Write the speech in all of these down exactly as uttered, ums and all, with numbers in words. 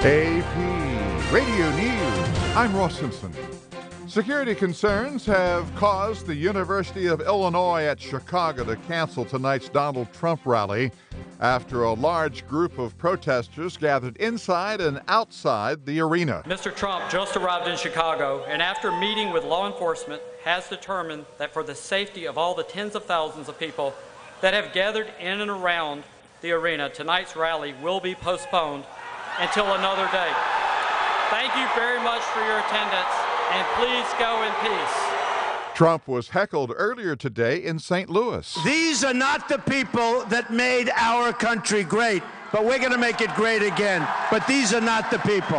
A P Radio News. I'm Ross Simpson. Security concerns have caused the University of Illinois at Chicago to cancel tonight's Donald Trump rally after a large group of protesters gathered inside and outside the arena. Mister Trump just arrived in Chicago and after meeting with law enforcement has determined that for the safety of all the tens of thousands of people that have gathered in and around the arena, tonight's rally will be postponed until another day. Thank you very much for your attendance, and please go in peace. Trump was heckled earlier today in Saint Louis. These are not the people that made our country great, but we're going to make it great again. But these are not the people.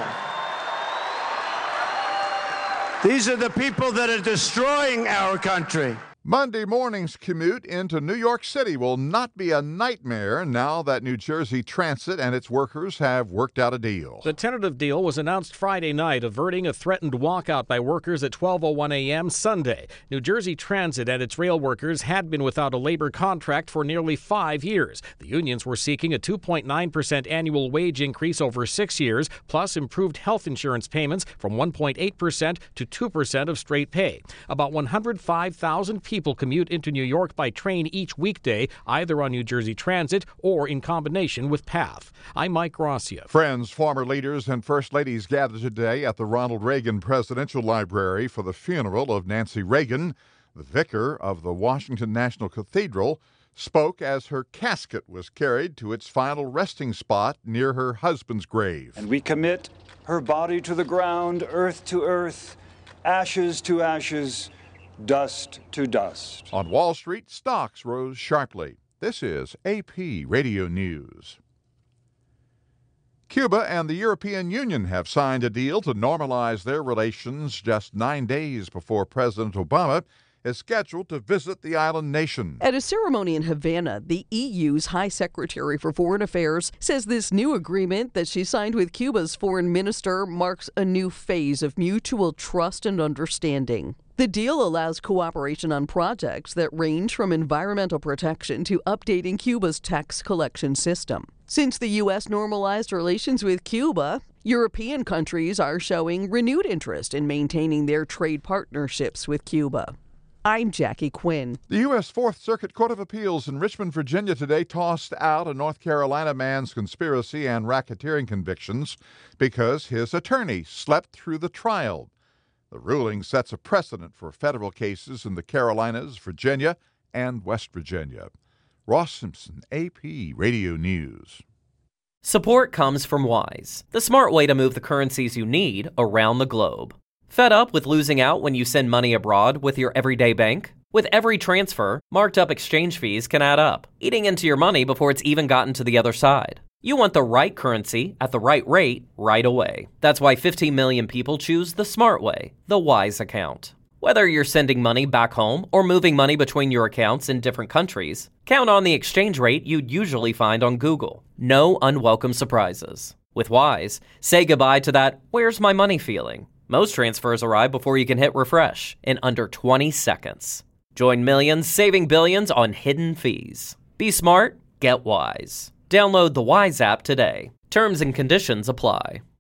These are the people that are destroying our country. Monday morning's commute into New York City will not be a nightmare now that New Jersey Transit and its workers have worked out a deal. The tentative deal was announced Friday night, averting a threatened walkout by workers at twelve oh one a.m. Sunday. New Jersey Transit and its rail workers had been without a labor contract for nearly five years. The unions were seeking a two point nine percent annual wage increase over six years, plus improved health insurance payments from one point eight percent to two percent of straight pay. About one hundred five thousand people People commute into New York by train each weekday, either on New Jersey Transit or in combination with PATH. I'm Mike Gracia. Friends, former leaders, and first ladies gathered today at the Ronald Reagan Presidential Library for the funeral of Nancy Reagan. The vicar of the Washington National Cathedral spoke as her casket was carried to its final resting spot near her husband's grave. And we commit her body to the ground, earth to earth, ashes to ashes, dust to dust. On Wall Street, stocks rose sharply. This is A P Radio News. Cuba and the European Union have signed a deal to normalize their relations just nine days before President Obama is scheduled to visit the island nation. At a ceremony in Havana, the E U's High Secretary for Foreign Affairs says this new agreement that she signed with Cuba's foreign minister marks a new phase of mutual trust and understanding. The deal allows cooperation on projects that range from environmental protection to updating Cuba's tax collection system. Since the U S normalized relations with Cuba, European countries are showing renewed interest in maintaining their trade partnerships with Cuba. I'm Jackie Quinn. The U S Fourth Circuit Court of Appeals in Richmond, Virginia today tossed out a North Carolina man's conspiracy and racketeering convictions because his attorney slept through the trial. The ruling sets a precedent for federal cases in the Carolinas, Virginia, and West Virginia. Ross Simpson, A P Radio News. Support comes from Wise, the smart way to move the currencies you need around the globe. Fed up with losing out when you send money abroad with your everyday bank? With every transfer, marked up exchange fees can add up, eating into your money before it's even gotten to the other side. You want the right currency at the right rate right away. That's why fifteen million people choose the smart way, the Wise account. Whether you're sending money back home or moving money between your accounts in different countries, count on the exchange rate you'd usually find on Google. No unwelcome surprises. With Wise, say goodbye to that "where's my money" feeling. Most transfers arrive before you can hit refresh in under twenty seconds. Join millions saving billions on hidden fees. Be smart, get Wise. Download the Wise app today. Terms and conditions apply.